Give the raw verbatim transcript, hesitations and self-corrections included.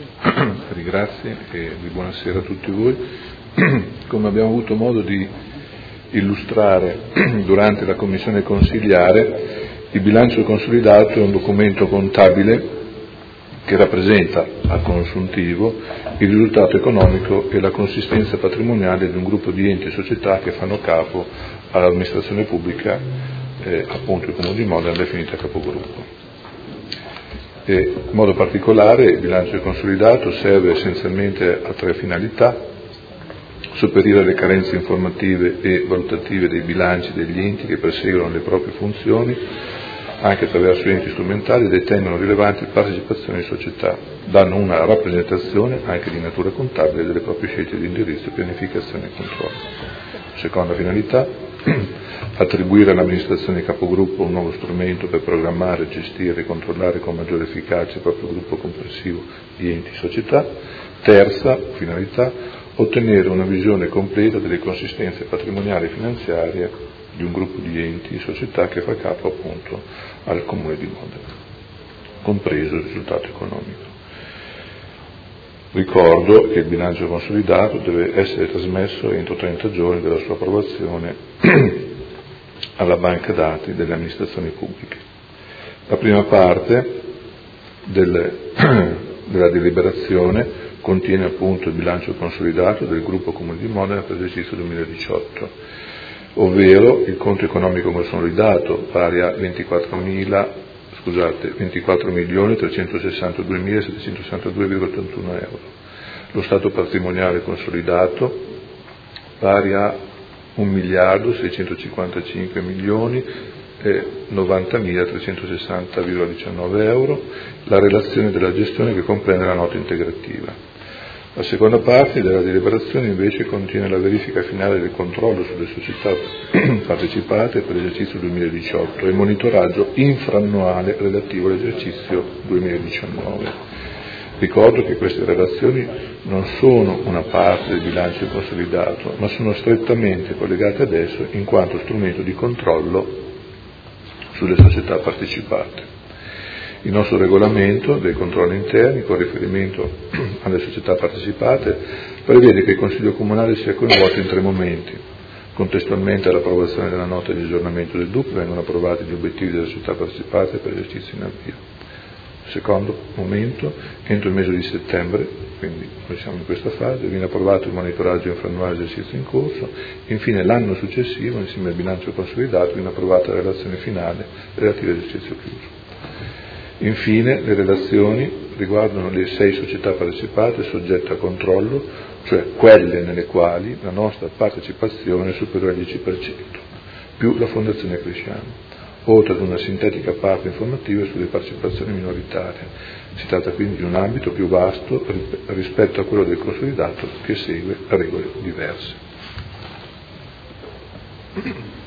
Ringrazio e buonasera a tutti voi. Come abbiamo avuto modo di illustrare durante la commissione consiliare, il bilancio consolidato è un documento contabile che rappresenta a consuntivo il risultato economico e la consistenza patrimoniale di un gruppo di enti e società che fanno capo all'amministrazione pubblica, eh, appunto il Comune di Modena, definita capogruppo. E, in modo particolare il bilancio consolidato serve essenzialmente a tre finalità: sopperire le carenze informative e valutative dei bilanci degli enti che perseguono le proprie funzioni anche attraverso enti strumentali e detengono rilevanti partecipazioni in società, danno una rappresentazione anche di natura contabile delle proprie scelte di indirizzo, pianificazione e controllo. Seconda finalità: attribuire all'amministrazione capogruppo un nuovo strumento per programmare, gestire e controllare con maggiore efficacia il proprio gruppo complessivo di enti e società. Terza finalità: ottenere una visione completa delle consistenze patrimoniali e finanziarie di un gruppo di enti e società che fa capo appunto al Comune di Modena, compreso il risultato economico. Ricordo che il bilancio consolidato deve essere trasmesso entro trenta giorni dalla sua approvazione alla banca dati delle amministrazioni pubbliche. La prima parte del, della deliberazione contiene appunto il bilancio consolidato del gruppo Comune di Modena per l'esercizio duemiladiciotto, ovvero il conto economico consolidato pari a ventiquattromila scusate, ventiquattro milioni trecentosessantaduemilasettecentosessantadue virgola ottantuno euro, lo stato patrimoniale consolidato pari a un miliardo seicentocinquantacinque milioni e novantamila trecentosessanta virgola diciannove euro, la relazione della gestione che comprende la nota integrativa. La seconda parte della deliberazione invece contiene la verifica finale del controllo sulle società partecipate per l'esercizio duemiladiciotto e il monitoraggio infrannuale relativo all'esercizio duemiladiciannove. Ricordo che queste relazioni non sono una parte del bilancio consolidato, ma sono strettamente collegate ad esso in quanto strumento di controllo sulle società partecipate. Il nostro regolamento dei controlli interni, con riferimento alle società partecipate, prevede che il Consiglio Comunale sia coinvolto in tre momenti. Contestualmente all'approvazione della nota di aggiornamento del D U P vengono approvati gli obiettivi delle società partecipate per l'esercizio in avvio. Secondo momento, entro il mese di settembre, quindi noi siamo in questa fase, viene approvato il monitoraggio infrannuale dell'esercizio in corso. Infine, l'anno successivo, insieme al bilancio consolidato, viene approvata la relazione finale relativa all'esercizio chiuso. Infine, le relazioni riguardano le sei società partecipate soggette a controllo, cioè quelle nelle quali la nostra partecipazione è superiore al dieci per cento, più la Fondazione Cresciano, oltre ad una sintetica parte informativa sulle partecipazioni minoritarie. Si tratta quindi di un ambito più vasto rispetto a quello del consolidato che segue regole diverse.